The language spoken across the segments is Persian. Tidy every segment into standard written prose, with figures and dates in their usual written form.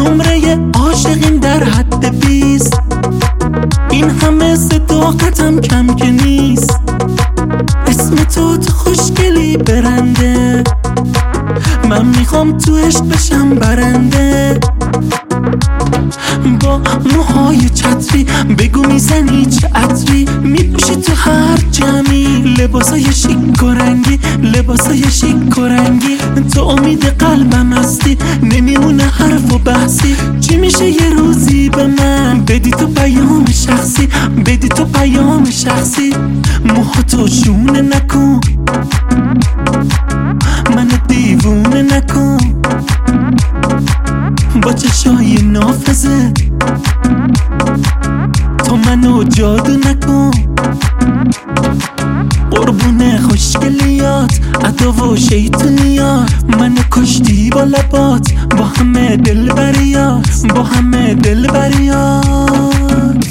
نمره عاشقیم در حد 20. این همه صداقتم کم که نیست. اسم تو خوشگلی برنده، من میخوام تو عشق بشم برنده. با موهای چتری بگو میزنی چه عطری، میپوشی تو هر جمعی لباسای شیک و رنگی، لباسای شیک و رنگی. تو امید قلبم هستی، نمیمونه حرف و بحثی. چی میشه یه روزی به من بدی تو پیام شخصی، بدی تو پیام شخصی. موهاتو شونه نکن، من دیوونه نکن. با چشای نافذه تو منو جادو نکن. قربون خوشگلیات عطا و شیطونیات، منو کشتی با لبات، با همه دلبریات، با همه دلبریات.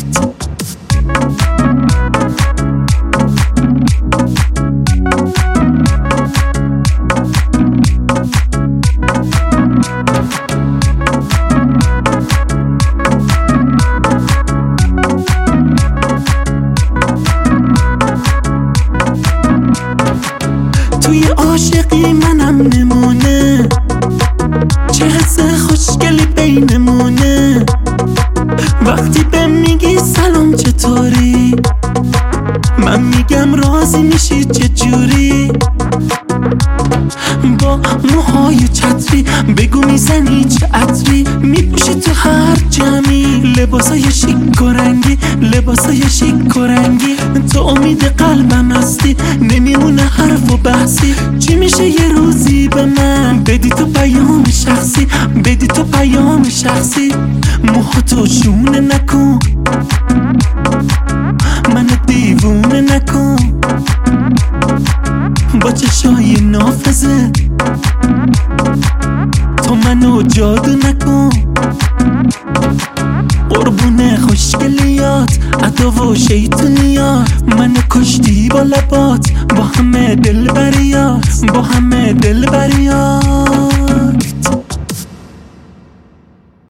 توی عاشقی منم نمونه، چه حس خوشگلی بینمونه. وقتی به میگی سلام چطوری، من میگم راضی میشی چجوری. با موهای چتری بگو میزنی چه عطری، میپوشی تو هر جمعی لباسای شیک و رنگی، لباسای شیک و رنگی. تو امید قلبم هستی، نمیمونه حرف و بحثی. چی میشه یه روزی به من بدی تو پیام شخصی، بدی تو پیام شخصی. موهاتو شونه نکن، من دیوونه نکن. با چشای نافذه تو منو جادو نکن. قربون خوشگلیات عطا و شیطونیات، منو کشتی با لبات، با همه دلبریات، با همه دلبریات.